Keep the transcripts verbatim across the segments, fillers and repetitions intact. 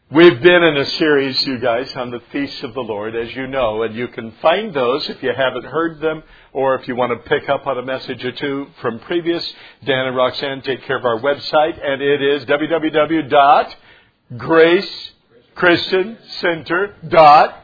We've been in a series, you guys, on the Feasts of the Lord, as you know, and you can find those if you haven't heard them, or if you want to pick up on a message or two from previous. Dan and Roxanne take care of our website, and it is w w w dot grace christian center dot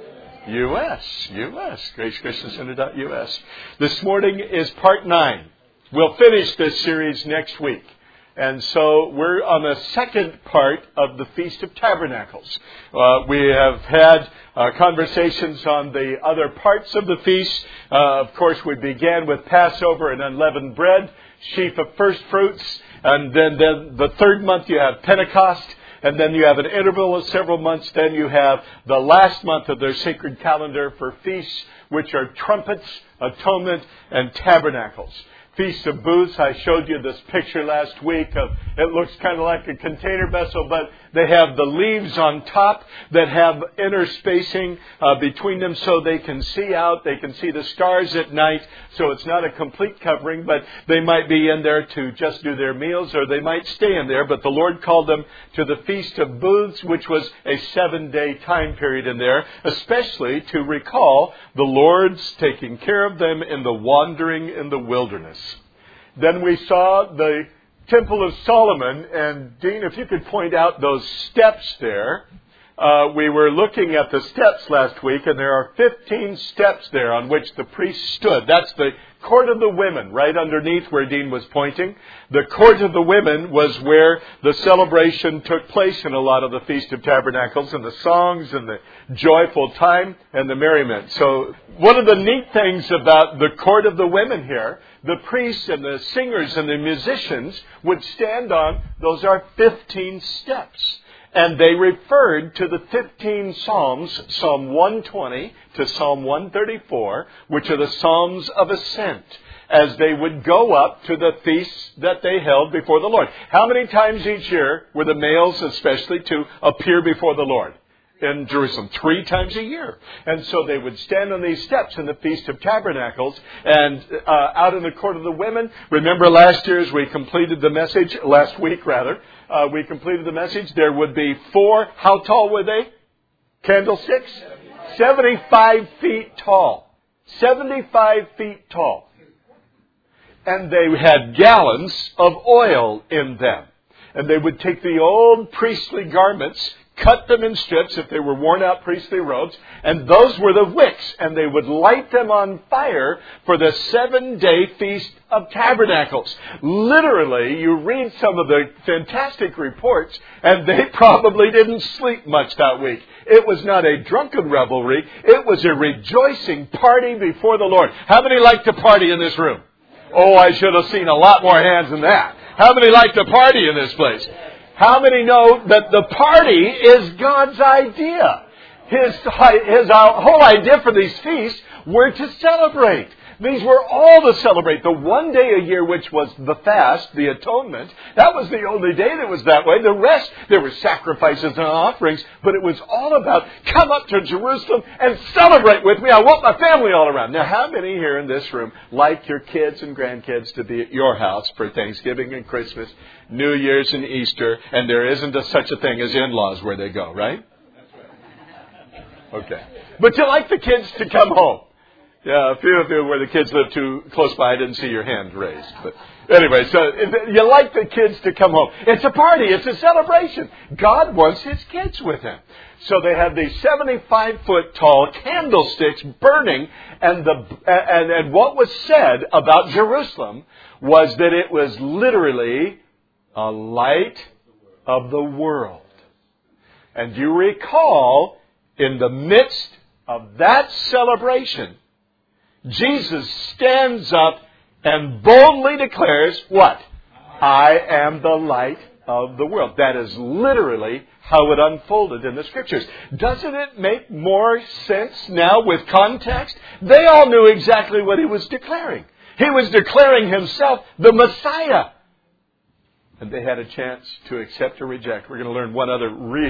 u s. U S. grace christian center dot u s. This morning is part nine. We'll finish this series next week. And so we're on the second part of the Feast of Tabernacles. Uh, we have had uh, conversations on the other parts of the feast. Uh, of course, we began with Passover and unleavened bread, sheaf of first fruits, and then, then the third month you have Pentecost, and then you have an interval of several months. Then you have the last month of their sacred calendar for feasts, which are trumpets, atonement, and tabernacles. Feast of Booths, I showed you this picture last week of, it looks kind of like a container vessel, but they have the leaves on top that have inner spacing uh, between them so they can see out, they can see the stars at night, so it's not a complete covering, but they might be in there to just do their meals, or they might stay in there, but the Lord called them to the Feast of Booths, which was a seven-day time period in there, especially to recall the Lord's taking care of them in the wandering in the wilderness. Then we saw the Temple of Solomon, and Dean, if you could point out those steps there. Uh, we were looking at the steps last week, and there are fifteen steps there on which the priest stood. That's the Court of the Women, right underneath where Dean was pointing. The Court of the Women was where the celebration took place in a lot of the Feast of Tabernacles, and the songs and the joyful time and the merriment. So one of the neat things about the Court of the Women here, the priests and the singers and the musicians would stand on, those are fifteen steps. And they referred to the fifteen Psalms, Psalm one twenty to Psalm one thirty-four, which are the Psalms of Ascent, as they would go up to the feasts that they held before the Lord. How many times each year were the males especially to appear before the Lord in Jerusalem? Three times a year. And so they would stand on these steps in the Feast of Tabernacles and uh, out in the Court of the Women. Remember last year as we completed the message, last week rather, uh, we completed the message, there would be four, how tall were they? Candlesticks? seventy-five feet tall. seventy-five feet tall. And they had gallons of oil in them. And they would take the old priestly garments, cut them in strips if they were worn out priestly robes, and those were the wicks, and they would light them on fire for the seven-day Feast of Tabernacles. Literally, you read some of the fantastic reports, and they probably didn't sleep much that week. It was not a drunken revelry. It was a rejoicing party before the Lord. How many like to party in this room? Oh, I should have seen a lot more hands than that. How many like to party in this place? How many know that the party is God's idea? His, his uh, whole idea for these feasts were to celebrate. These were all to celebrate. The one day a year, which was the fast, the atonement, that was the only day that was that way. The rest, there were sacrifices and offerings, but it was all about, come up to Jerusalem and celebrate with me. I want my family all around. Now, how many here in this room like your kids and grandkids to be at your house for Thanksgiving and Christmas, New Year's and Easter, and there isn't a, such a thing as in-laws where they go, right? Okay. But you like the kids to come home. Yeah, a few of you where the kids live too close by, I didn't see your hand raised. But anyway, so you like the kids to come home. It's a party. It's a celebration. God wants His kids with Him. So they had these seventy-five foot tall candlesticks burning, and the and, and what was said about Jerusalem was that it was literally a light of the world. And you recall, in the midst of that celebration, Jesus stands up and boldly declares, what? I am the light of the world. That is literally how it unfolded in the Scriptures. Doesn't it make more sense now with context? They all knew exactly what He was declaring. He was declaring Himself the Messiah. And they had a chance to accept or reject. We're going to learn one other really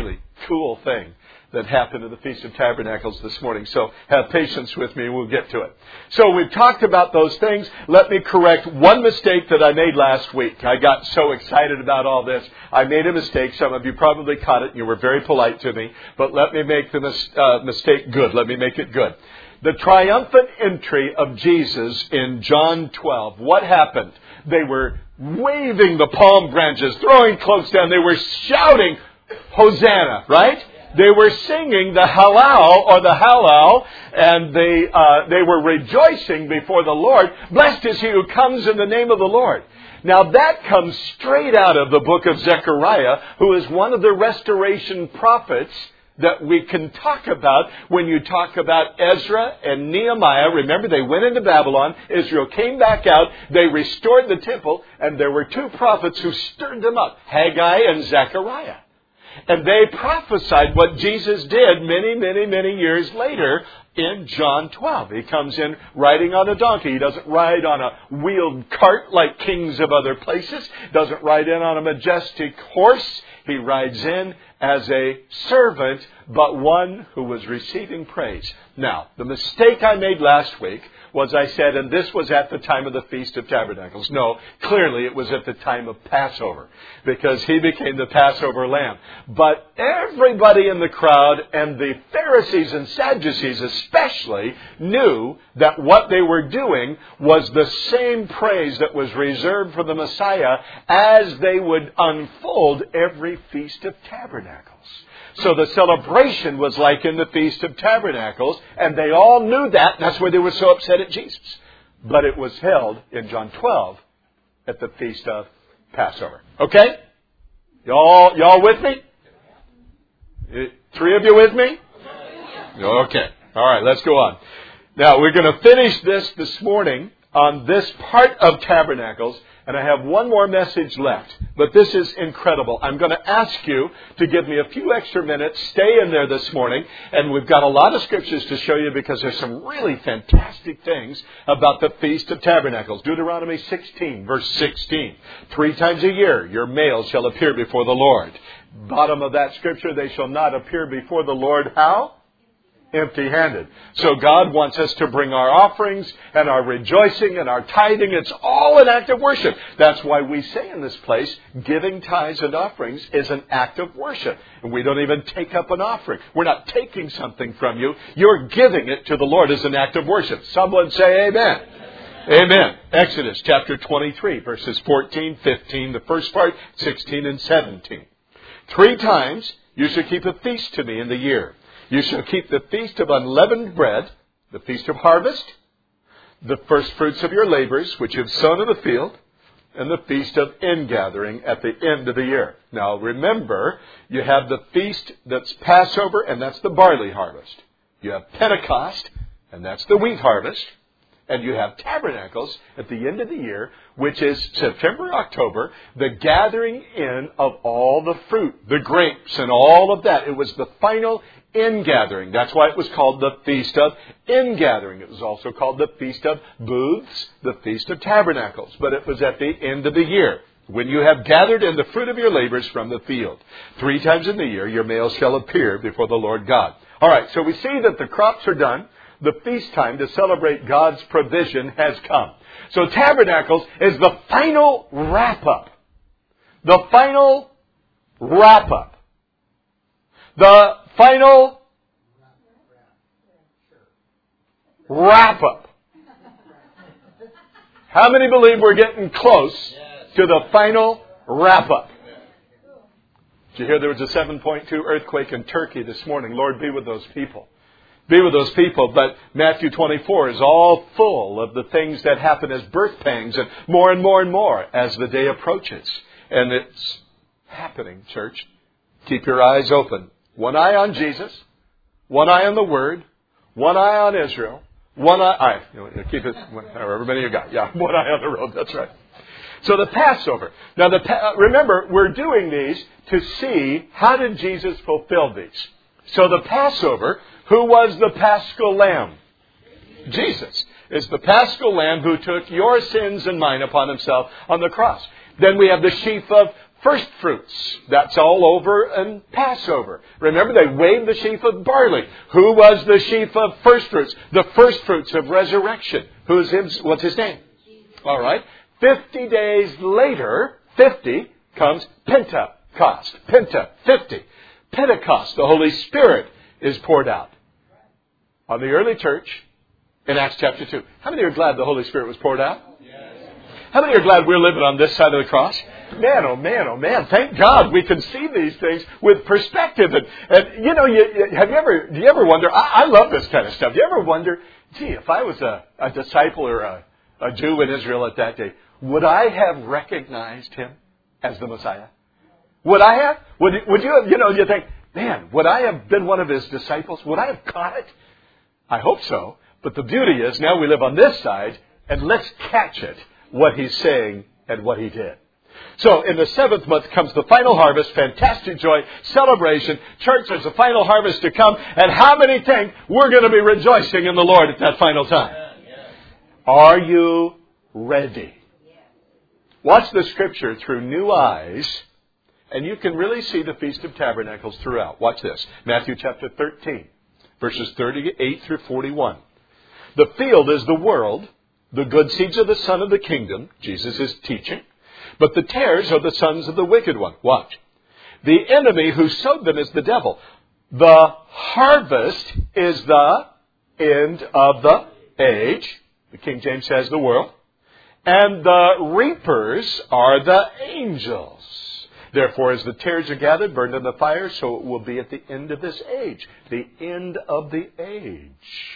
cool thing that happened at the Feast of Tabernacles this morning. So have patience with me and we'll get to it. So we've talked about those things. Let me correct one mistake that I made last week. I got so excited about all this. I made a mistake. Some of you probably caught it and you were very polite to me. But let me make the mis- uh, mistake good. Let me make it good. The triumphant entry of Jesus in John twelve. What happened? They were waving the palm branches, throwing cloaks down. They were shouting, Hosanna, right? They were singing the Hallel or the Hallel, and they uh, they were rejoicing before the Lord. Blessed is he who comes in the name of the Lord. Now that comes straight out of the book of Zechariah, who is one of the restoration prophets that we can talk about when you talk about Ezra and Nehemiah. Remember, they went into Babylon. Israel came back out. They restored the temple, and there were two prophets who stirred them up, Haggai and Zechariah. And they prophesied what Jesus did many, many, many years later in John twelve. He comes in riding on a donkey. He doesn't ride on a wheeled cart like kings of other places. Doesn't ride in on a majestic horse. He rides in as a servant, but one who was receiving praise. Now, the mistake I made last week was I said, and this was at the time of the Feast of Tabernacles. No, clearly it was at the time of Passover, because he became the Passover lamb. But everybody in the crowd, and the Pharisees and Sadducees especially, knew that what they were doing was the same praise that was reserved for the Messiah as they would unfold every Feast of Tabernacles. So the celebration was like in the Feast of Tabernacles, and they all knew that, and that's why they were so upset at Jesus. But it was held in John twelve at the Feast of Passover. Okay? Y'all, y'all with me? Three of you with me? Okay. All right, let's go on. Now, we're going to finish this this morning on this part of Tabernacles, and I have one more message left. But this is incredible. I'm going to ask you to give me a few extra minutes. Stay in there this morning. And we've got a lot of scriptures to show you because there's some really fantastic things about the Feast of Tabernacles. Deuteronomy sixteen, verse sixteen. Three times a year your males shall appear before the Lord. Bottom of that scripture, they shall not appear before the Lord. How? Empty-handed. So God wants us to bring our offerings and our rejoicing and our tithing. It's all an act of worship. That's why we say in this place, giving tithes and offerings is an act of worship. And we don't even take up an offering. We're not taking something from you. You're giving it to the Lord as an act of worship. Someone say amen. Amen. Exodus chapter twenty-three, verses fourteen, fifteen, the first part, sixteen and seventeen. Three times you shall keep a feast to me in the year. You shall keep the feast of unleavened bread, the feast of harvest, the first fruits of your labors, which you have sown in the field, and the feast of ingathering at the end of the year. Now remember, you have the feast that's Passover, and that's the barley harvest. You have Pentecost, and that's the wheat harvest. And you have Tabernacles at the end of the year, which is September, October, the gathering in of all the fruit, the grapes and all of that. It was the final ingathering. That's why it was called the Feast of Ingathering. It was also called the Feast of Booths, the Feast of Tabernacles. But it was at the end of the year, when you have gathered in the fruit of your labors from the field. Three times in the year your males shall appear before the Lord God. All right, so we see that the crops are done. The feast time to celebrate God's provision has come. So Tabernacles is the final wrap-up. The final wrap-up. The final wrap-up. How many believe we're getting close to the final wrap-up? Did you hear there was a seven point two earthquake in Turkey this morning? Lord, be with those people. Be with those people. But Matthew twenty-four is all full of the things that happen as birth pangs, and more and more and more as the day approaches. And it's happening, church. Keep your eyes open. One eye on Jesus, one eye on the Word, one eye on Israel, one eye, eye you know, keep it, however many you got. Yeah, one eye on the road, that's right. So the Passover. Now, the remember, we're doing these to see how did Jesus fulfill these. So the Passover, who was the Paschal Lamb? Jesus is the Paschal Lamb who took your sins and mine upon himself on the cross. Then we have the sheaf of first fruits. That's all over in Passover. Remember, they waved the sheaf of barley. Who was the sheaf of first fruits? The first fruits of resurrection. Who's him? What's his name? All right. Fifty days later, fifty comes Pentecost. Penta, fifty. Pentecost, the Holy Spirit is poured out on the early church in Acts chapter two. How many are glad the Holy Spirit was poured out? Yes. How many are glad we're living on this side of the cross? Man, oh man, oh man, thank God we can see these things with perspective. And, and you know, you, you, have you ever, do you ever wonder, I, I love this kind of stuff. Do you ever wonder, gee, if I was a, a disciple or a, a Jew in Israel at that day, would I have recognized him as the Messiah? Would I have? Would, would you have, you know, you think, man, would I have been one of his disciples? Would I have caught it? I hope so. But the beauty is now we live on this side, and let's catch it, what he's saying and what he did. So in the seventh month comes the final harvest, fantastic joy, celebration. Church, there's a final harvest to come. And how many think we're going to be rejoicing in the Lord at that final time? Are you ready? Watch the Scripture through new eyes, and you can really see the Feast of Tabernacles throughout. Watch this. Matthew chapter thirteen, verses thirty-eight through forty-one. The field is the world. The good seeds are the son of the kingdom. Jesus is teaching. But the tares are the sons of the wicked one. Watch. The enemy who sowed them is the devil. The harvest is the end of the age. The King James says the world. And the reapers are the angels. Therefore, as the tares are gathered, burned in the fire, so it will be at the end of this age. The end of the age.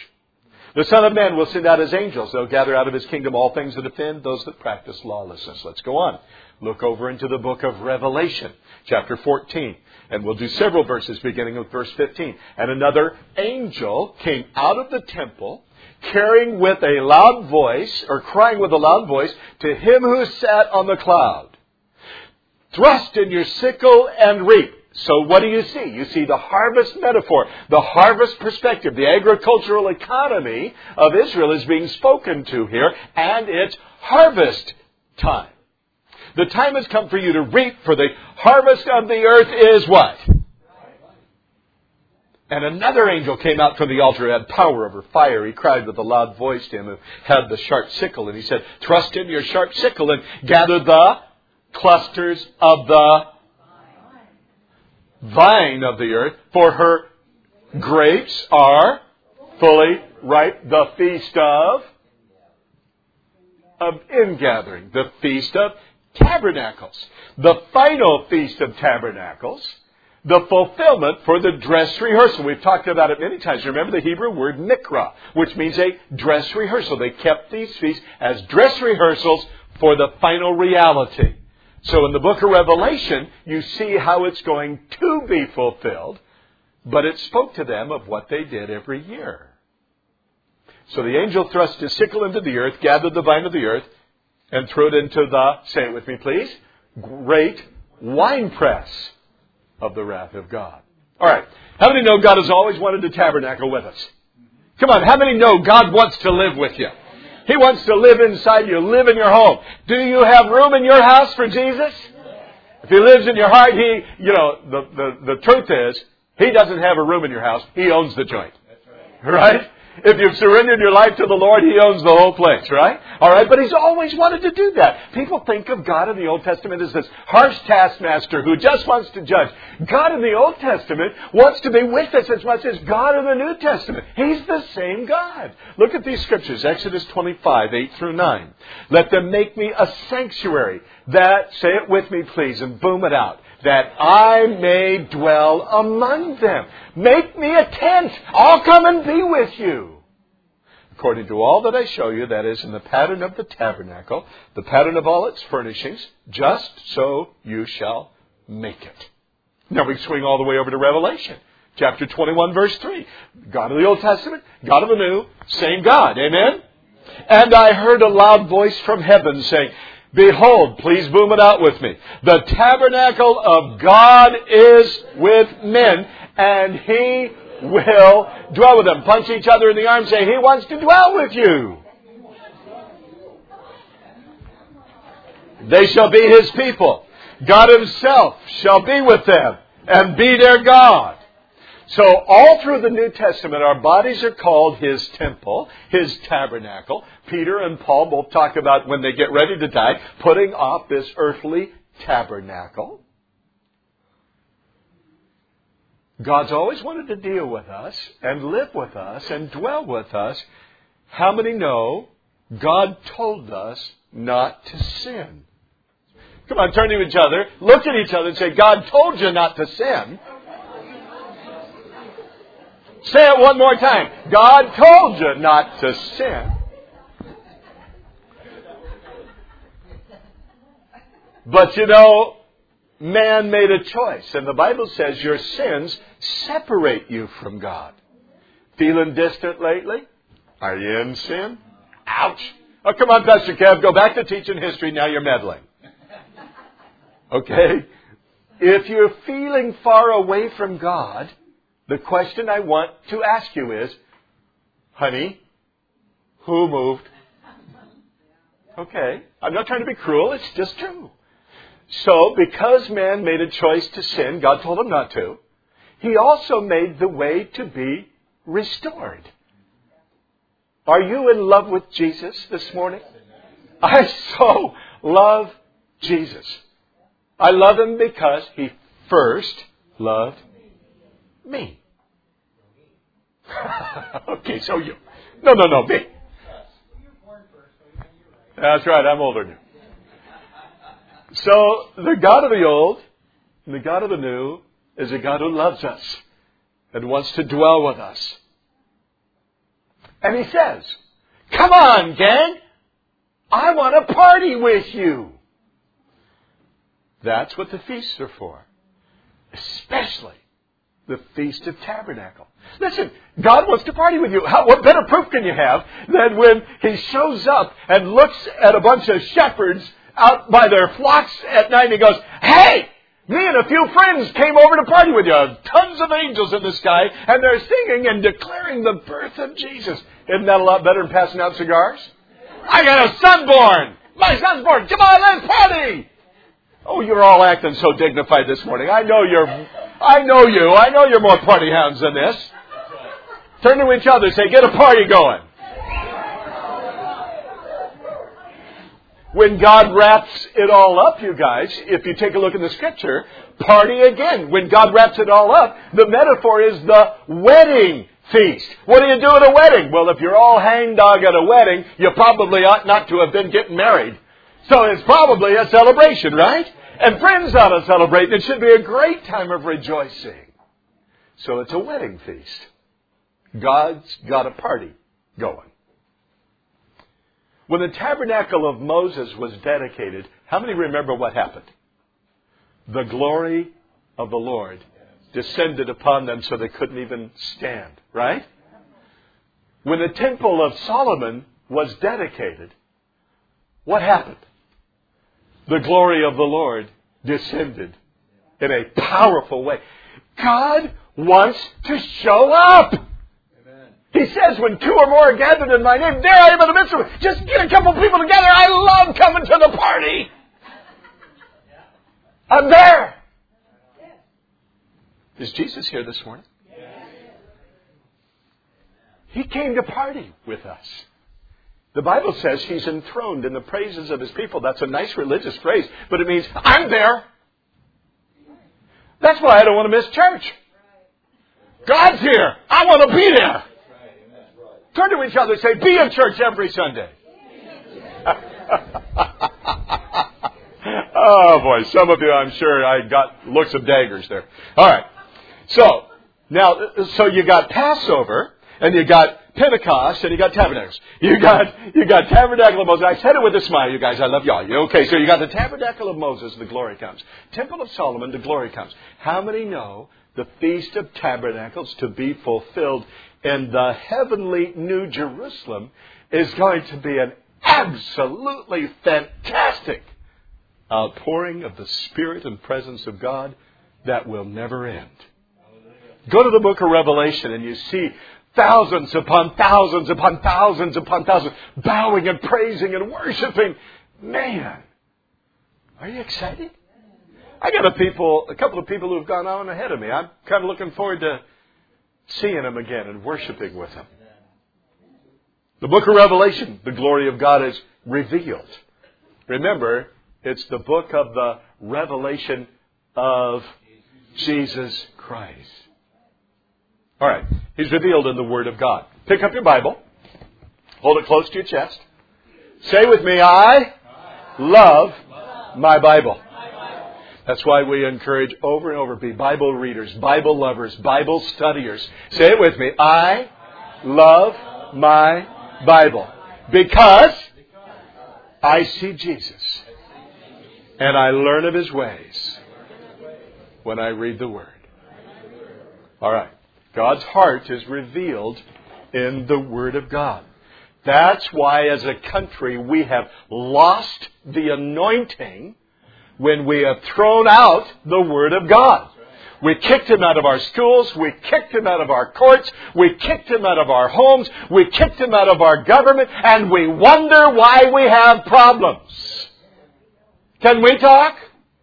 The Son of Man will send out his angels. They'll gather out of his kingdom all things that offend those that practice lawlessness. Let's go on. Look over into the book of Revelation, chapter fourteen. And we'll do several verses beginning with verse fifteen. And another angel came out of the temple, carrying with a loud voice, or crying with a loud voice, to him who sat on the cloud, thrust in your sickle and reap. So what do you see? You see the harvest metaphor, the harvest perspective. The agricultural economy of Israel is being spoken to here, and it's harvest time. The time has come for you to reap, for the harvest of the earth is what? And another angel came out from the altar, had power over fire. He cried with a loud voice to him who had the sharp sickle, and he said, thrust in your sharp sickle and gather the clusters of the vine of the earth, for her grapes are fully ripe. The feast of, of ingathering. The feast of tabernacles. The final feast of tabernacles. The fulfillment for the dress rehearsal. We've talked about it many times. Remember the Hebrew word mikra, which means a dress rehearsal. They kept these feasts as dress rehearsals for the final reality. So in the book of Revelation, you see how it's going to be fulfilled, but it spoke to them of what they did every year. So the angel thrust his sickle into the earth, gathered the vine of the earth, and threw it into the, say it with me please, great winepress of the wrath of God. All right. How many know God has always wanted to tabernacle with us? Come on. How many know God wants to live with you? He wants to live inside you, live in your home. Do you have room in your house for Jesus? If He lives in your heart, He, you know, the, the, the truth is, He doesn't have a room in your house. He owns the joint. Right? If you've surrendered your life to the Lord, He owns the whole place, right? All right, but He's always wanted to do that. People think of God in the Old Testament as this harsh taskmaster who just wants to judge. God in the Old Testament wants to be with us as much as God in the New Testament. He's the same God. Look at these scriptures, Exodus twenty-five, eight through nine. Let them make me a sanctuary that, say it with me please, and boom it out, that I may dwell among them. Make me a tent. I'll come and be with you. According to all that I show you, that is in the pattern of the tabernacle, the pattern of all its furnishings, just so you shall make it. Now we swing all the way over to Revelation. Chapter twenty-one, verse three. God of the Old Testament, God of the New, same God. Amen? And I heard a loud voice from heaven saying, behold, please boom it out with me. The tabernacle of God is with men, and He will dwell with them. Punch each other in the arm, say, He wants to dwell with you. They shall be His people. God Himself shall be with them and be their God. So all through the New Testament, our bodies are called His temple, His tabernacle. Peter and Paul both talk about when they get ready to die, putting off this earthly tabernacle. God's always wanted to deal with us and live with us and dwell with us. How many know God told us not to sin? Come on, turn to each other, look at each other and say, God told you not to sin. Say it one more time. God told you not to sin. But you know, man made a choice. And the Bible says your sins separate you from God. Feeling distant lately? Are you in sin? Ouch. Oh, come on, Pastor Kev. Go back to teaching history. Now you're meddling. Okay? If you're feeling far away from God, the question I want to ask you is, honey, who moved? Okay. I'm not trying to be cruel. It's just true. So, because man made a choice to sin, God told him not to, He also made the way to be restored. Are you in love with Jesus this morning? I so love Jesus. I love Him because He first loved me. Okay, so you. No, no, no, me. That's right, I'm older than you. So, the God of the old and the God of the new is a God who loves us and wants to dwell with us. And He says, come on, gang, I want to party with you. That's what the feasts are for. Especially the Feast of Tabernacle. Listen, God wants to party with you. How, what better proof can you have than when He shows up and looks at a bunch of shepherds out by their flocks at night and He goes, hey, me and a few friends came over to party with you. Tons of angels in the sky, and they're singing and declaring the birth of Jesus. Isn't that a lot better than passing out cigars? I got a son born. My son's born. Come on, let's party. Oh, you're all acting so dignified this morning. I know you're, I know you. I know you're more party hounds than this. Turn to each other and say, get a party going. When God wraps it all up, you guys, if you take a look in the Scripture, party again. When God wraps it all up, the metaphor is the wedding feast. What do you do at a wedding? Well, if you're all hangdog at a wedding, you probably ought not to have been getting married. So it's probably a celebration, right? And friends ought to celebrate. It should be a great time of rejoicing. So it's a wedding feast. God's got a party going. When the tabernacle of Moses was dedicated, how many remember what happened? The glory of the Lord descended upon them so they couldn't even stand, right? When the temple of Solomon was dedicated, what happened? The glory of the Lord descended in a powerful way. God wants to show up. He says, when two or more are gathered in my name, there I am in the midst of them. Just get a couple people together. I love coming to the party. I'm there. Is Jesus here this morning? He came to party with us. The Bible says He's enthroned in the praises of His people. That's a nice religious phrase, but it means I'm there. That's why I don't want to miss church. God's here. I want to be there. Turn to each other and say, be in church every Sunday. Oh, boy. Some of you, I'm sure, I got looks of daggers there. All right. So, now, so you got Passover, and you got Pentecost, and you got Tabernacles. You got, you got Tabernacle of Moses. I said it with a smile, you guys. I love y'all. Okay, so you got the Tabernacle of Moses, the glory comes. Temple of Solomon, the glory comes. How many know the Feast of Tabernacles to be fulfilled in the heavenly New Jerusalem is going to be an absolutely fantastic outpouring of the Spirit and presence of God that will never end. Go to the book of Revelation and you see thousands upon thousands upon thousands upon thousands bowing and praising and worshiping. Man, are you excited? I got a people, a couple of people who have gone on ahead of me. I'm kind of looking forward to seeing them again and worshiping with them. The book of Revelation, the glory of God is revealed. Remember, it's the book of the revelation of Jesus Christ. All right. He's revealed in the Word of God. Pick up your Bible. Hold it close to your chest. Say with me, I love my Bible. That's why we encourage over and over, be Bible readers, Bible lovers, Bible studiers. Say it with me. I love my Bible. Because I see Jesus. And I learn of His ways when I read the Word. All right. God's heart is revealed in the Word of God. That's why as a country we have lost the anointing when we have thrown out the Word of God. We kicked Him out of our schools. We kicked Him out of our courts. We kicked Him out of our homes. We kicked Him out of our government. And we wonder why we have problems. Can we talk?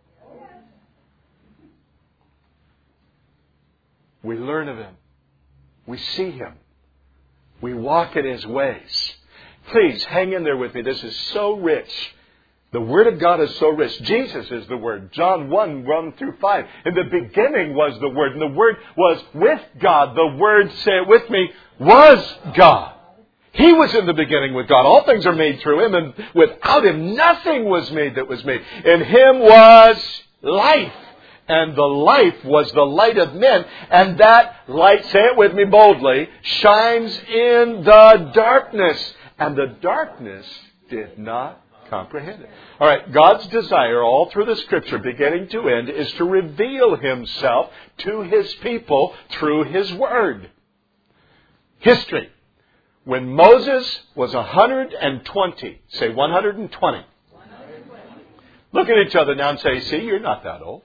We learn of Him. We see Him. We walk in His ways. Please hang in there with me. This is so rich. The Word of God is so rich. Jesus is the Word. John one, one through five. In the beginning was the Word. And the Word was with God. The Word, say it with me, was God. He was in the beginning with God. All things are made through Him. And without Him, nothing was made that was made. In Him was life. And the life was the light of men. And that light, say it with me boldly, shines in the darkness. And the darkness did not comprehend it. All right, God's desire all through the Scripture, beginning to end, is to reveal Himself to His people through His Word. History. When Moses was one hundred twenty, say one hundred twenty. one hundred twenty. Look at each other now and say, see, you're not that old.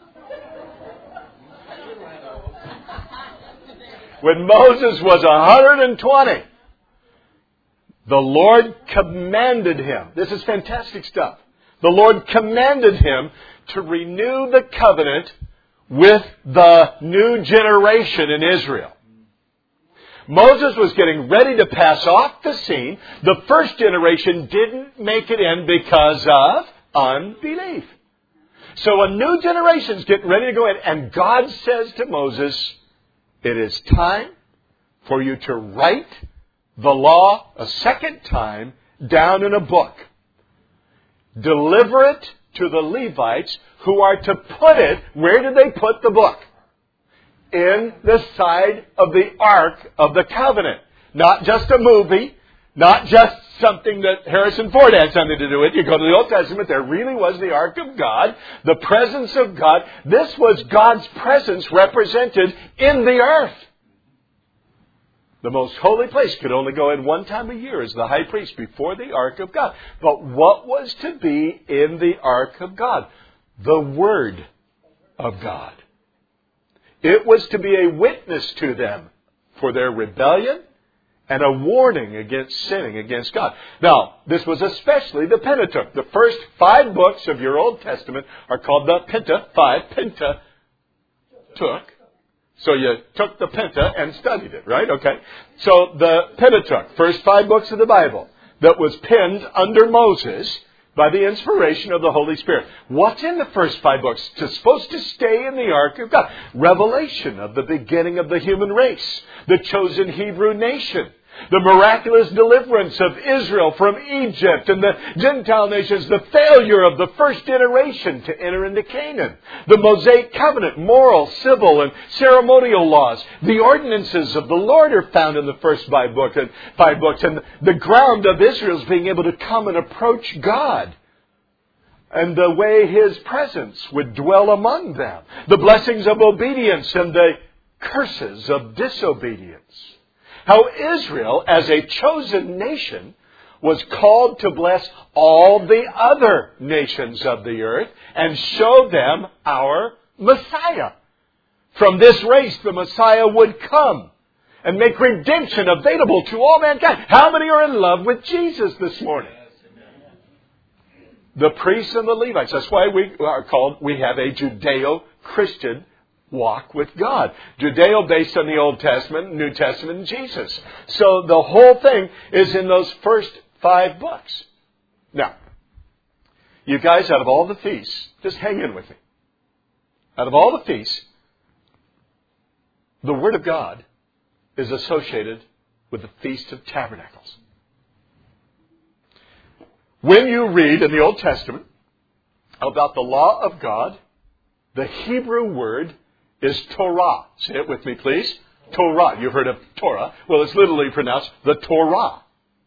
When Moses was one hundred twenty, the Lord commanded him. This is fantastic stuff. The Lord commanded him to renew the covenant with the new generation in Israel. Moses was getting ready to pass off the scene. The first generation didn't make it in because of unbelief. So a new generation's getting ready to go in. And God says to Moses, it is time for you to write the law a second time down in a book. Deliver it to the Levites who are to put it, where did they put the book? In the side of the Ark of the Covenant. Not just a movie, not just something that Harrison Ford had something to do with. You go to the Old Testament, there really was the Ark of God, the presence of God. This was God's presence represented in the earth. The most holy place could only go in one time a year as the high priest before the Ark of God. But what was to be in the Ark of God? The Word of God. It was to be a witness to them for their rebellion and a warning against sinning against God. Now, this was especially the Pentateuch. The first five books of your Old Testament are called the Penta, five, Pentateuch. So you took the Penta and studied it, right? Okay. So the Pentateuch, first five books of the Bible, that was penned under Moses by the inspiration of the Holy Spirit. What's in the first five books? It's supposed to stay in the Ark of God. Revelation of the beginning of the human race, the chosen Hebrew nation, the miraculous deliverance of Israel from Egypt and the Gentile nations, the failure of the first generation to enter into Canaan, the Mosaic covenant, moral, civil, and ceremonial laws. The ordinances of the Lord are found in the first five books, and five books, and the ground of Israel's being able to come and approach God, and the way His presence would dwell among them, the blessings of obedience and the curses of disobedience. How Israel, as a chosen nation, was called to bless all the other nations of the earth and show them our Messiah. From this race, the Messiah would come and make redemption available to all mankind. How many are in love with Jesus this morning? The priests and the Levites. That's why we are called, we have a Judeo-Christian walk with God. Judeo based on the Old Testament, New Testament, and Jesus. So the whole thing is in those first five books. Now, you guys, out of all the feasts, just hang in with me. Out of all the feasts, the Word of God is associated with the Feast of Tabernacles. When you read in the Old Testament about the law of God, the Hebrew word is Torah. Say it with me, please. Torah. You've heard of Torah. Well, it's literally pronounced the Torah.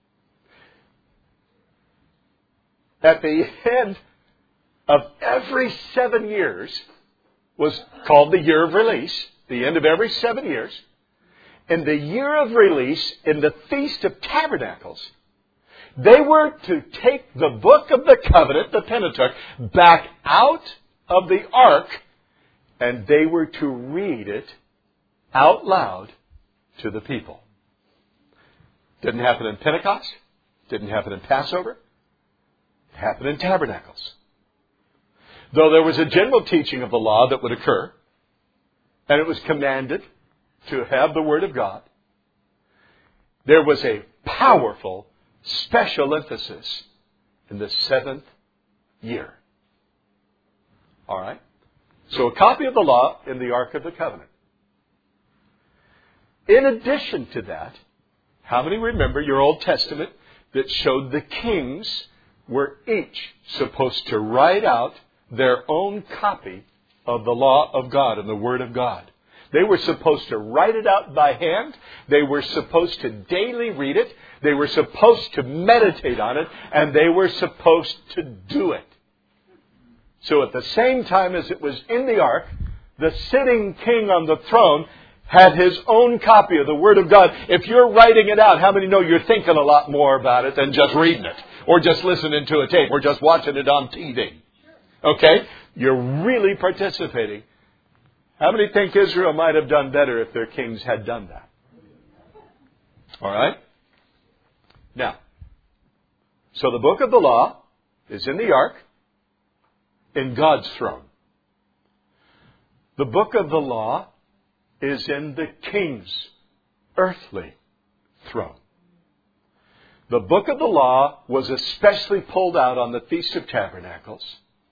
At the end of every seven years was called the year of release. The end of every seven years. In the year of release, in the Feast of Tabernacles, they were to take the book of the covenant, the Pentateuch, back out of the ark, and they were to read it out loud to the people. Didn't happen in Pentecost. Didn't happen in Passover. It happened in Tabernacles. Though there was a general teaching of the law that would occur, and it was commanded to have the Word of God, there was a powerful special emphasis in the seventh year. All right? So a copy of the law in the Ark of the Covenant. In addition to that, how many remember your Old Testament that showed the kings were each supposed to write out their own copy of the law of God and the Word of God? They were supposed to write it out by hand. They were supposed to daily read it. They were supposed to meditate on it. And they were supposed to do it. So at the same time as it was in the ark, the sitting king on the throne had his own copy of the Word of God. If you're writing it out, how many know you're thinking a lot more about it than just reading it? Or just listening to a tape? Or just watching it on T V? Okay? You're really participating. How many think Israel might have done better if their kings had done that? All right? Now, so the book of the law is in the ark, in God's throne. The book of the law is in the king's earthly throne. The book of the law was especially pulled out on the Feast of Tabernacles,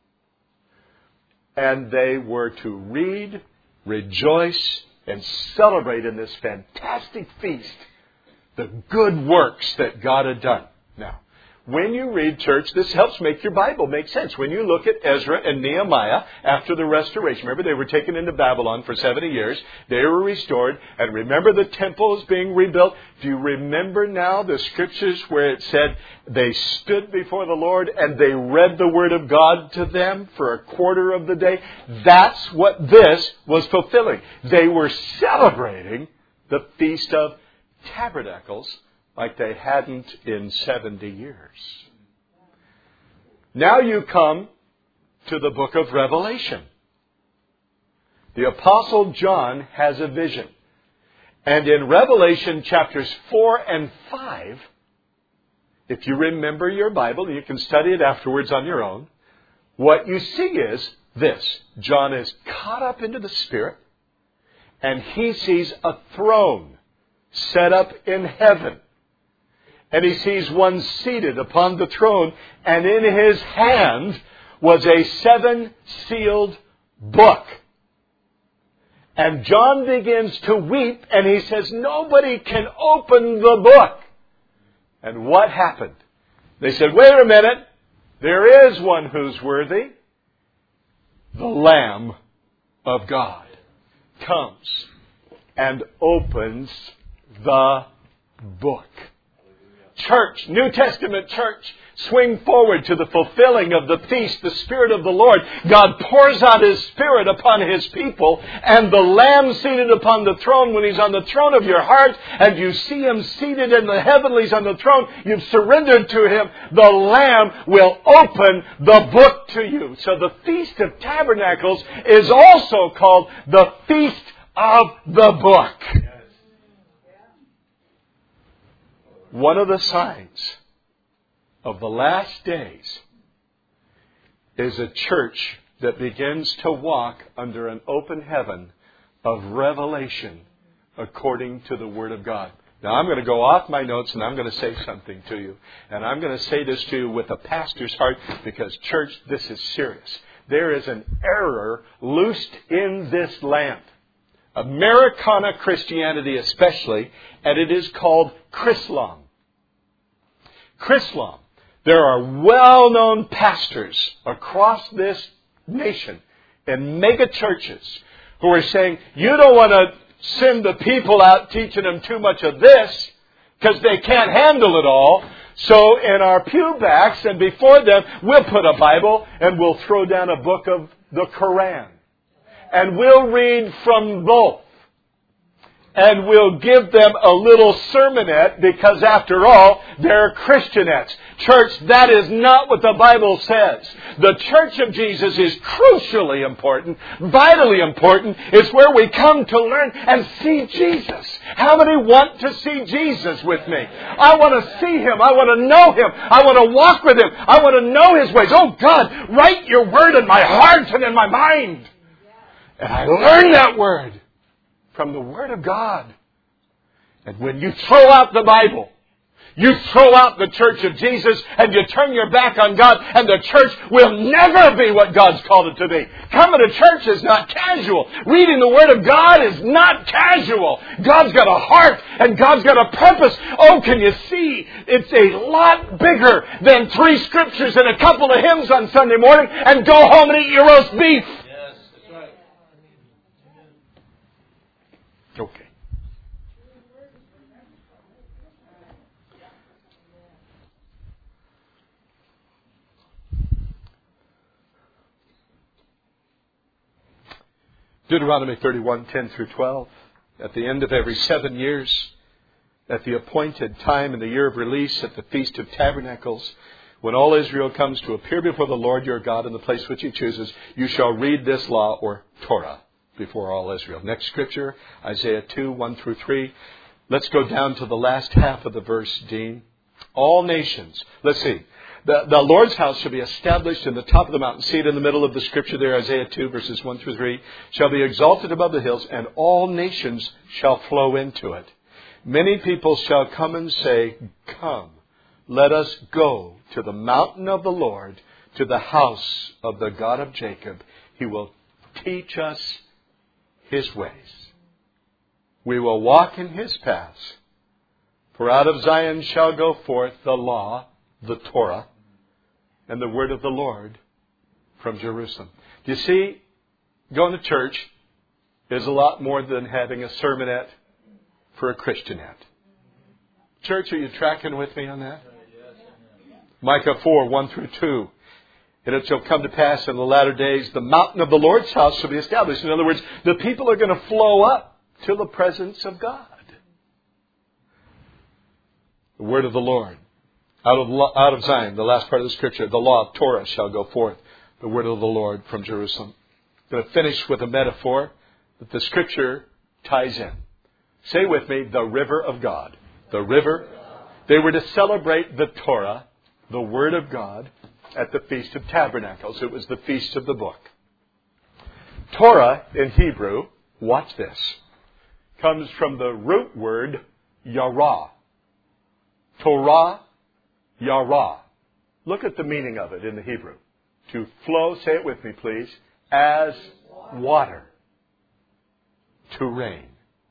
and they were to read, rejoice, and celebrate in this fantastic feast the good works that God had done. Now, when you read, church, this helps make your Bible make sense. When you look at Ezra and Nehemiah after the restoration, remember they were taken into Babylon for seventy years. They were restored. And remember the temple is being rebuilt. Do you remember now the scriptures where it said they stood before the Lord and they read the Word of God to them for a quarter of the day? That's what this was fulfilling. They were celebrating the Feast of Tabernacles like they hadn't in seventy years. Now you come to the book of Revelation. The Apostle John has a vision. And in Revelation chapters four and five, if you remember your Bible, you can study it afterwards on your own, what you see is this. John is caught up into the Spirit, and he sees a throne set up in heaven. And he sees one seated upon the throne, and in his hand was a seven-sealed book. And John begins to weep, and he says, nobody can open the book. And what happened? They said, wait a minute, there is one who's worthy. The Lamb of God comes and opens the book. Church, New Testament church, swing forward to the fulfilling of the feast, the Spirit of the Lord. God pours out His Spirit upon His people, and the Lamb seated upon the throne, when He's on the throne of your heart, and you see Him seated in the heavenlies on the throne, you've surrendered to Him, the Lamb will open the book to you. So the Feast of Tabernacles is also called the Feast of the Book. One of the signs of the last days is a church that begins to walk under an open heaven of revelation according to the Word of God. Now, I'm going to go off my notes and I'm going to say something to you. And I'm going to say this to you with a pastor's heart because, church, this is serious. There is an error loosed in this land. Americana Christianity especially, and it is called Chrislam. Chrislam. There are well-known pastors across this nation in mega churches who are saying, you don't want to send the people out teaching them too much of this because they can't handle it all. So in our pew backs and before them, we'll put a Bible and we'll throw down a book of the Koran. And we'll read from both. And we'll give them a little sermonette because after all, they're Christianettes. Church, that is not what the Bible says. The Church of Jesus is crucially important, vitally important. It's where we come to learn and see Jesus. How many want to see Jesus with me? I want to see Him. I want to know Him. I want to walk with Him. I want to know His ways. Oh God, write your word in my heart and in my mind. And I learn that word from the Word of God. And when you throw out the Bible, you throw out the Church of Jesus and you turn your back on God, and the church will never be what God's called it to be. Coming to church is not casual. Reading the Word of God is not casual. God's got a heart and God's got a purpose. Oh, can you see? It's a lot bigger than three scriptures and a couple of hymns on Sunday morning and go home and eat your roast beef. Okay. Deuteronomy thirty-one, ten through twelve. At the end of every seven years, at the appointed time in the year of release, at the Feast of Tabernacles, when all Israel comes to appear before the Lord your God in the place which He chooses, you shall read this law, or Torah, before all Israel. Next scripture, Isaiah two, one through three. Let's go down to the last half of the verse, Dean. All nations. Let's see. The, the Lord's house shall be established in the top of the mountain. See it in the middle of the scripture there, Isaiah two, verses one through three. Shall be exalted above the hills, and all nations shall flow into it. Many people shall come and say, come, let us go to the mountain of the Lord, to the house of the God of Jacob. He will teach us His ways. We will walk in His paths. For out of Zion shall go forth the law, the Torah, and the word of the Lord from Jerusalem. Do you see, going to church is a lot more than having a sermonette for a Christianette. Church, are you tracking with me on that? Micah four, one through two. And it shall come to pass in the latter days, the mountain of the Lord's house shall be established. In other words, the people are going to flow up to the presence of God. The word of the Lord. Out of, out of Zion, the last part of the scripture, the law of Torah shall go forth. The word of the Lord from Jerusalem. I'm going to finish with a metaphor that the scripture ties in. Say with me, the river of God. The river. They were to celebrate the Torah, the word of God, at the Feast of Tabernacles. It was the Feast of the Book. Torah in Hebrew, watch this, comes from the root word yara. Torah, yara. Look at the meaning of it in the Hebrew. To flow, say it with me please, as water. To rain.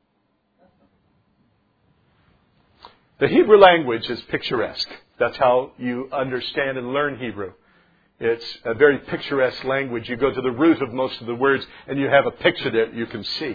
The Hebrew language is picturesque. That's how you understand and learn Hebrew. It's a very picturesque language. You go to the root of most of the words and you have a picture that you can see.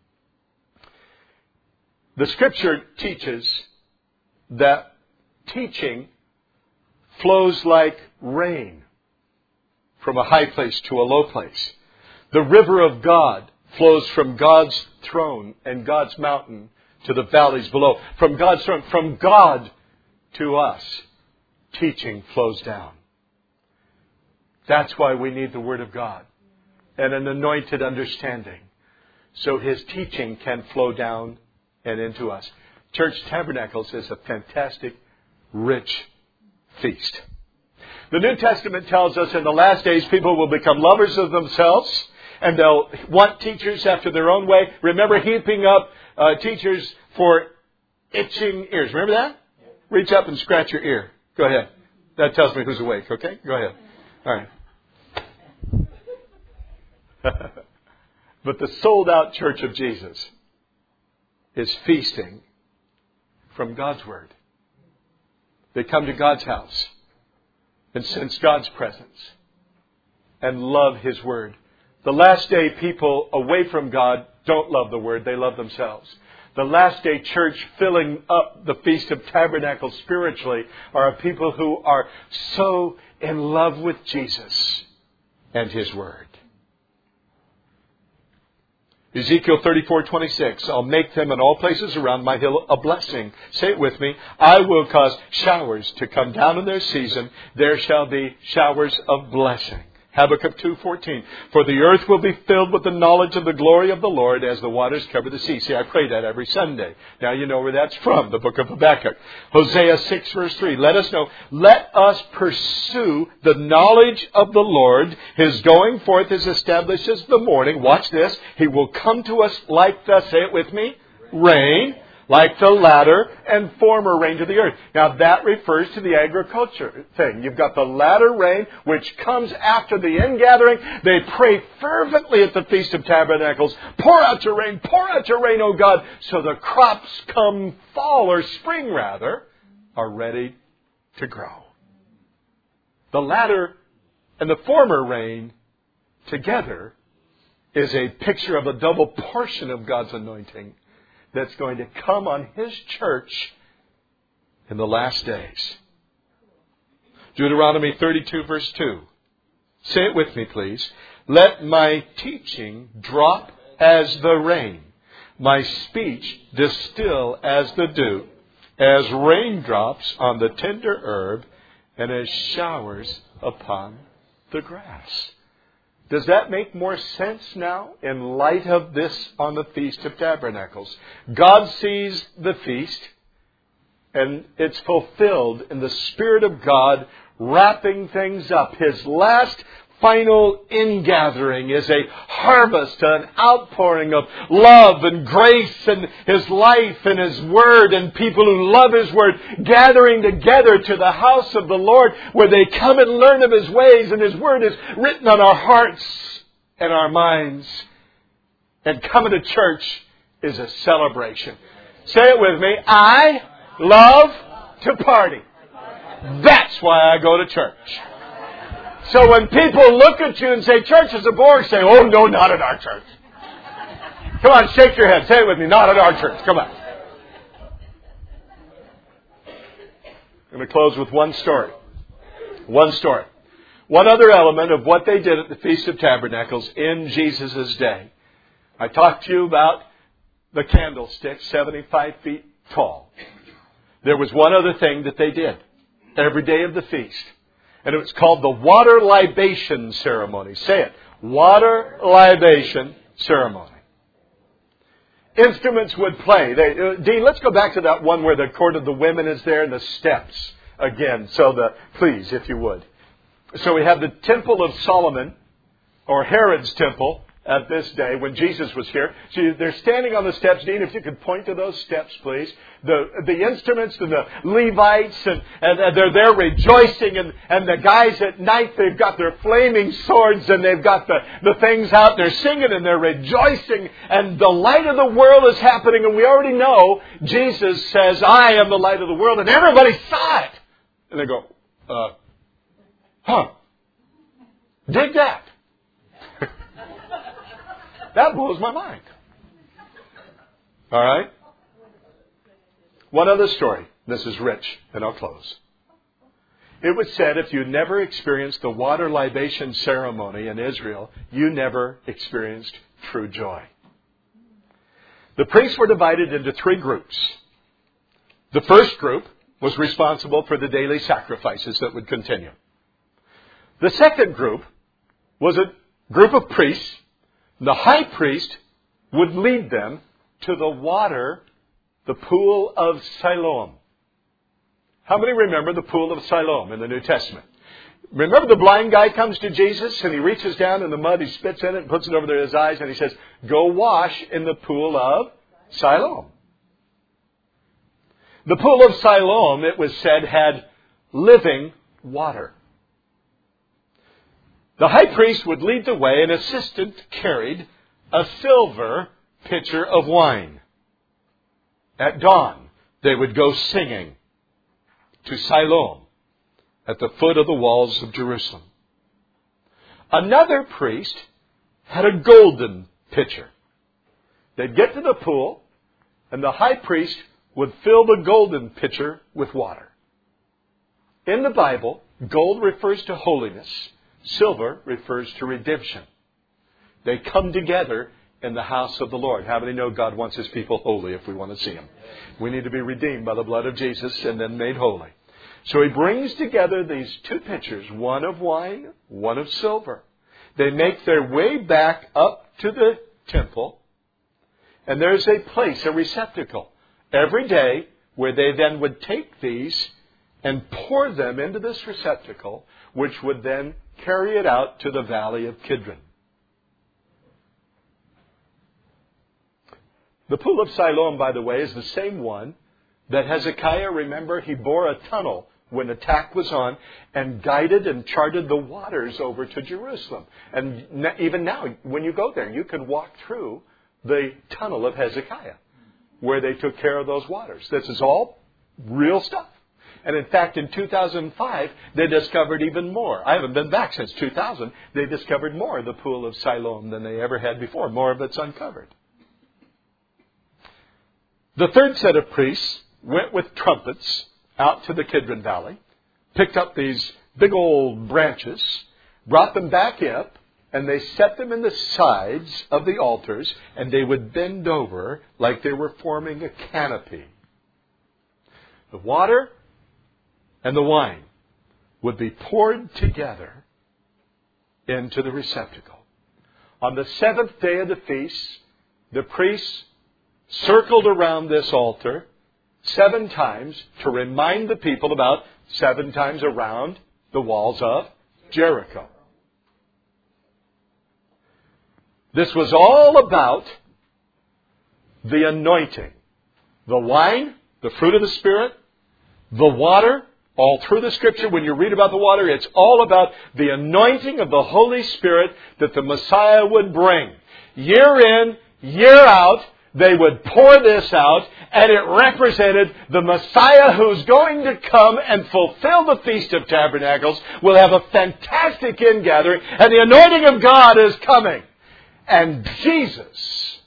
The scripture teaches that teaching flows like rain from a high place to a low place. The river of God flows from God's throne and God's mountain to the valleys below. From God's throne, from God to us, teaching flows down. That's why we need the Word of God and an anointed understanding, so His teaching can flow down and into us. Church Tabernacles is a fantastic, rich feast. The New Testament tells us in the last days people will become lovers of themselves and they'll want teachers after their own way. Remember heaping up uh, teachers for itching ears. Remember that? Reach up and scratch your ear. Go ahead. That tells me who's awake, okay? Go ahead. All right. But the sold-out church of Jesus is feasting from God's Word. They come to God's house and sense God's presence and love His Word. The last day people away from God don't love the Word, they love themselves. The last day church filling up the Feast of Tabernacles spiritually are people who are so in love with Jesus and His Word. Ezekiel thirty-four twenty-six, I'll make them in all places around my hill a blessing. Say it with me. I will cause showers to come down in their season. There shall be showers of blessing. Habakkuk two fourteen, for the earth will be filled with the knowledge of the glory of the Lord as the waters cover the sea. See, I pray that every Sunday. Now you know where that's from, the book of Habakkuk. Hosea six verse three, let us know, let us pursue the knowledge of the Lord. His going forth is established as the morning. Watch this. He will come to us like the, say it with me, rain. Like the latter and former rain to the earth. Now that refers to the agriculture thing. You've got the latter rain, which comes after the ingathering. They pray fervently at the Feast of Tabernacles. Pour out your rain, pour out your rain, O God. So the crops come fall, or spring rather, are ready to grow. The latter and the former rain together is a picture of a double portion of God's anointing that's going to come on His church in the last days. Deuteronomy thirty-two verse two. Say it with me, please. Let my teaching drop as the rain, my speech distill as the dew, as raindrops on the tender herb, and as showers upon the grass. Does that make more sense now in light of this on the Feast of Tabernacles? God sees the feast and it's fulfilled in the Spirit of God wrapping things up. His last final ingathering is a harvest, an outpouring of love and grace and His life and His Word, and people who love His Word gathering together to the house of the Lord where they come and learn of His ways, and His Word is written on our hearts and our minds. And coming to church is a celebration. Say it with me. I love to party. That's why I go to church. So when people look at you and say, church is a bore, say, oh, no, not at our church. Come on, shake your head. Say it with me. Not at our church. Come on. I'm going to close with one story. One story. One other element of what they did at the Feast of Tabernacles in Jesus' day. I talked to you about the candlestick, seventy-five feet tall. There was one other thing that they did every day of the feast. And it was called the water libation ceremony. Say it. Water libation ceremony. Instruments would play. They, uh, Dean, let's go back to that one where the court of the women is there and the steps again. So the, please, if you would. So we have the Temple of Solomon, or Herod's temple, at this day when Jesus was here. So they're standing on the steps. Dean, if you could point to those steps, please. The the instruments and the Levites, and, and, and they're there rejoicing. And, and the guys at night, they've got their flaming swords and they've got the, the things out. They're singing and they're rejoicing. And the light of the world is happening. And we already know Jesus says, I am the light of the world. And everybody saw it. And they go, uh, huh. Dig that. That blows my mind. All right? One other story. This is rich, and I'll close. It was said if you never experienced the water libation ceremony in Israel, you never experienced true joy. The priests were divided into three groups. The first group was responsible for the daily sacrifices that would continue. The second group was a group of priests. The high priest would lead them to the water, the pool of Siloam. How many remember the pool of Siloam in the New Testament? Remember the blind guy comes to Jesus and he reaches down in the mud, he spits in it and puts it over his eyes and he says, go wash in the pool of Siloam. The pool of Siloam, it was said, had living water. The high priest would lead the way. An assistant carried a silver pitcher of wine. At dawn, they would go singing to Siloam at the foot of the walls of Jerusalem. Another priest had a golden pitcher. They'd get to the pool, and the high priest would fill the golden pitcher with water. In the Bible, gold refers to holiness. Silver refers to redemption. They come together in the house of the Lord. How many know God wants His people holy if we want to see Him? We need to be redeemed by the blood of Jesus and then made holy. So He brings together these two pitchers, one of wine, one of silver. They make their way back up to the temple, and there's a place, a receptacle, every day where they then would take these and pour them into this receptacle, which would then carry it out to the valley of Kidron. The pool of Siloam, by the way, is the same one that Hezekiah, remember, he bore a tunnel when attack was on and guided and charted the waters over to Jerusalem. And even now, when you go there, you can walk through the tunnel of Hezekiah where they took care of those waters. This is all real stuff. And in fact, in two thousand five, they discovered even more. I haven't been back since two thousand. They discovered more of the pool of Siloam than they ever had before. More of it's uncovered. The third set of priests went with trumpets out to the Kidron Valley, picked up these big old branches, brought them back up, and they set them in the sides of the altars, and they would bend over like they were forming a canopy. The water and the wine would be poured together into the receptacle. On the seventh day of the feast, the priests circled around this altar seven times to remind the people about seven times around the walls of Jericho. This was all about the anointing. The wine, the fruit of the Spirit, the water, all through the Scripture, when you read about the water, it's all about the anointing of the Holy Spirit that the Messiah would bring. Year in, year out, they would pour this out, and it represented the Messiah who's going to come and fulfill the Feast of Tabernacles, will have a fantastic ingathering, and the anointing of God is coming. And Jesus,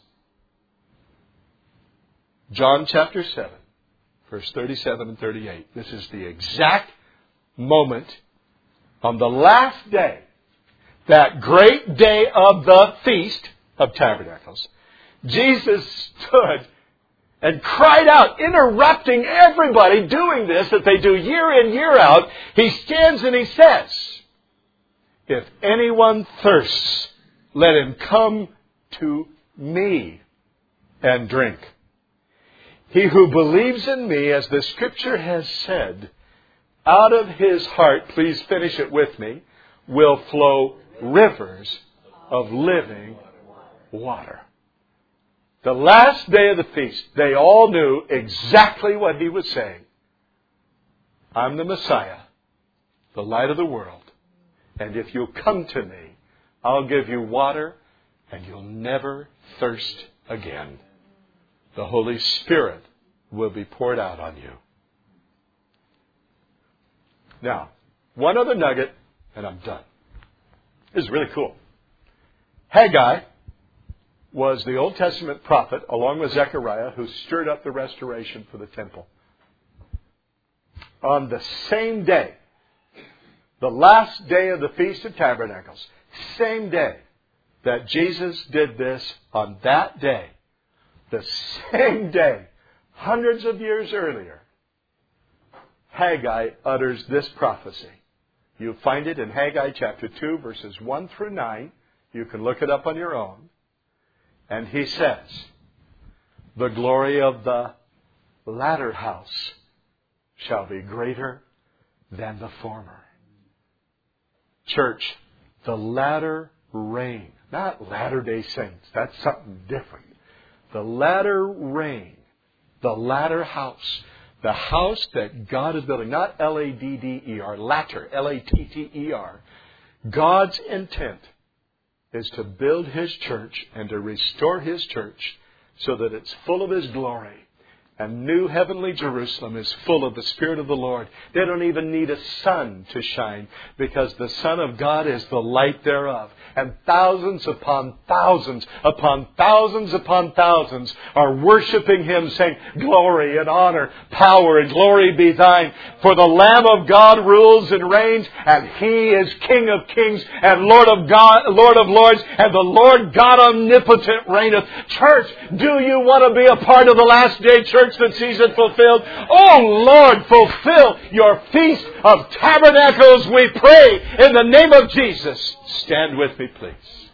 John chapter seven, verse thirty-seven and thirty-eight. This is the exact moment on the last day, that great day of the Feast of Tabernacles. Jesus stood and cried out, interrupting everybody doing this that they do year in, year out. He stands and he says, if anyone thirsts, let him come to me and drink. He who believes in me, as the Scripture has said, out of his heart, please finish it with me, will flow rivers of living water. The last day of the feast, they all knew exactly what he was saying. I'm the Messiah, the light of the world. And if you'll come to me, I'll give you water and you'll never thirst again. The Holy Spirit will be poured out on you. Now, one other nugget and I'm done. This is really cool. Haggai was the Old Testament prophet, along with Zechariah, who stirred up the restoration for the temple. On the same day, the last day of the Feast of Tabernacles, same day that Jesus did this, on that day, the same day, hundreds of years earlier, Haggai utters this prophecy. You find it in Haggai chapter two, verses one through nine. You can look it up on your own. And he says, the glory of the latter house shall be greater than the former. Church, the latter rain, not Latter-day Saints. That's something different. The latter rain, the latter house, the house that God is building, not L A D D E R, latter, L A T T E R. God's intent is to build His church and to restore His church so that it's full of His glory. And New Heavenly Jerusalem is full of the Spirit of the Lord. They don't even need a sun to shine because the Son of God is the light thereof. And thousands upon thousands upon thousands upon thousands are worshiping Him, saying, glory and honor, power and glory be thine. For the Lamb of God rules and reigns, and He is King of kings and Lord of God, Lord of lords, and the Lord God omnipotent reigneth. Church, do you want to be a part of the last day church that sees it fulfilled? Oh Lord, fulfill your Feast of Tabernacles, we pray, in the name of Jesus. Stand with me, please.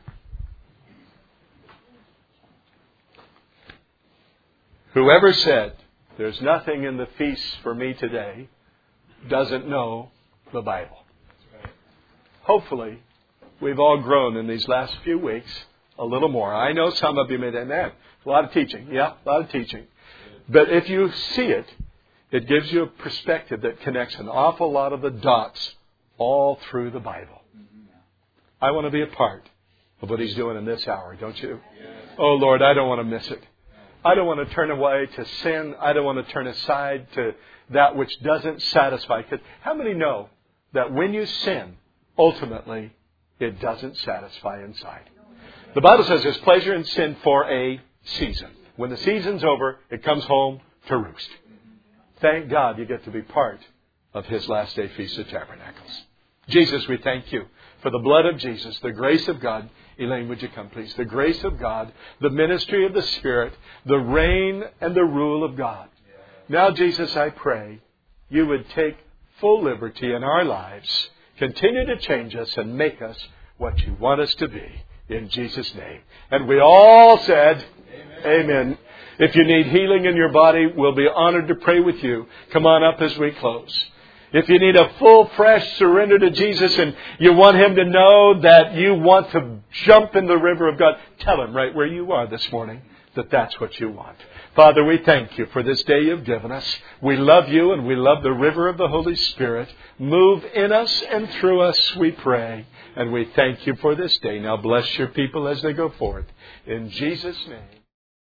Whoever said, there's nothing in the feasts for me today, doesn't know the Bible. Hopefully, we've all grown in these last few weeks a little more. I know some of you may say, man, a lot of teaching. Yeah, a lot of teaching. But if you see it, it gives you a perspective that connects an awful lot of the dots all through the Bible. I want to be a part of what He's doing in this hour, don't you? Oh, Lord, I don't want to miss it. I don't want to turn away to sin. I don't want to turn aside to that which doesn't satisfy. Because how many know that when you sin, ultimately, it doesn't satisfy inside? The Bible says there's pleasure in sin for a season. When the season's over, it comes home to roost. Thank God you get to be part of His last day Feast of Tabernacles. Jesus, we thank You for the blood of Jesus, the grace of God. Elaine, would you come, please? The grace of God, the ministry of the Spirit, the reign and the rule of God. Now, Jesus, I pray You would take full liberty in our lives, continue to change us and make us what You want us to be. In Jesus' name. And we all said, Amen. Amen. If you need healing in your body, we'll be honored to pray with you. Come on up as we close. If you need a full, fresh surrender to Jesus and you want Him to know that you want to jump in the river of God, tell Him right where you are this morning that that's what you want. Father, we thank You for this day You've given us. We love You and we love the river of the Holy Spirit. Move in us and through us, we pray. And we thank You for this day. Now bless Your people as they go forth. In Jesus' name.